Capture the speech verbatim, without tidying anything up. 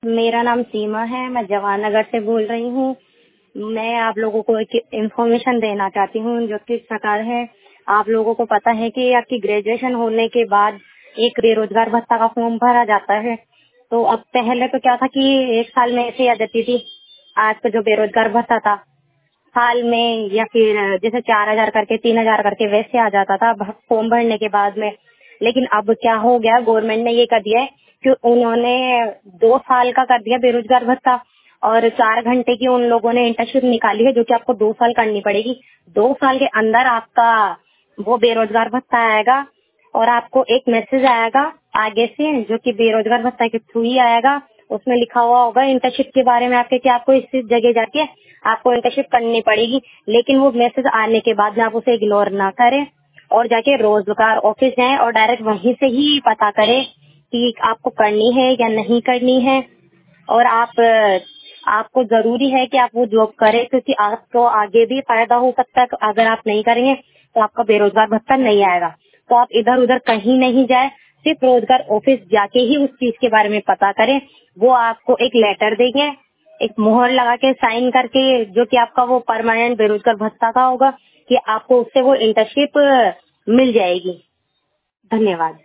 मेरा नाम सीमा है, मैं जवाहर नगर से बोल रही हूँ। मैं आप लोगों को एक इन्फॉर्मेशन देना चाहती हूँ जो कि सरकार है। आप लोगों को पता है कि आपकी ग्रेजुएशन होने के बाद एक बेरोजगार भत्ता का फॉर्म भरा जाता है। तो अब पहले तो क्या था कि एक साल में ऐसे आ जाती थी। आज का जो बेरोजगार भत्ता था साल में या फिर जैसे चार हजार करके तीन हजार करके वैसे आ जाता था फॉर्म भरने के बाद में। लेकिन अब क्या हो गया, गवर्नमेंट ने ये कर दिया है कि उन्होंने दो साल का कर दिया बेरोजगार भत्ता और चार घंटे की उन लोगों ने इंटर्नशिप निकाली है जो कि आपको दो साल करनी पड़ेगी। दो साल के अंदर आपका वो बेरोजगार भत्ता आएगा और आपको एक मैसेज आएगा आगे से जो कि बेरोजगार भत्ता के थ्रू ही आएगा। उसमें लिखा हुआ होगा इंटर्नशिप के बारे में आपके कि आपको इस इस जगह जाके आपको इंटर्नशिप करनी पड़ेगी। लेकिन वो मैसेज आने के बाद में आप उसे इग्नोर ना करें और जाके रोजगार ऑफिस जाएं और डायरेक्ट वहीं से ही पता करें कि आपको करनी है या नहीं करनी है। और आप आपको जरूरी है कि आप वो जॉब करें क्योंकि आपको आगे भी फायदा हो सकता है। अगर आप नहीं करेंगे तो आपका बेरोजगार भत्ता नहीं आएगा। तो आप इधर उधर कहीं नहीं जाए, सिर्फ रोजगार ऑफिस जाके ही उस चीज के बारे में पता करें। वो आपको एक लेटर देंगे, एक मोहर लगा के साइन करके जो कि आपका वो परमानेंट बेरोजगार भत्ता का होगा कि आपको उससे वो इंटर्नशिप मिल जाएगी। धन्यवाद।